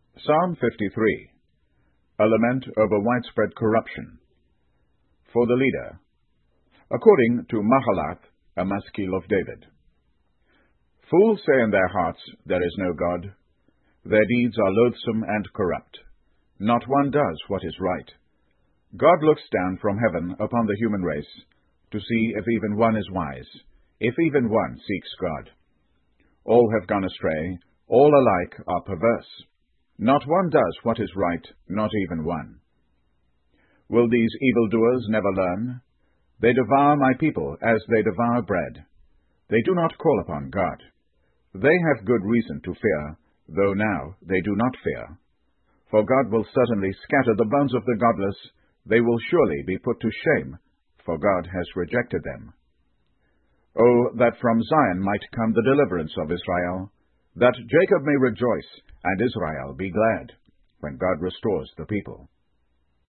Psalm 53. A lament over widespread corruption. For the leader, according to Mahalath, a maskil of David. Fools say in their hearts, there is no God. Their deeds are loathsome and corrupt. Not one does what is right. God looks down from heaven upon the human race, to see if even one is wise, if even one seeks God. All have gone astray, all alike are perverse. Not one does what is right, not even one. Will these evildoers never learn? They devour my people as they devour bread. They do not call upon God. They have good reason to fear, though now they do not fear. For God will certainly scatter the bones of the godless. They will surely be put to shame, for God has rejected them. Oh, that from Zion might come the deliverance of Israel, that Jacob may rejoice, and Israel be glad, when God restores the people.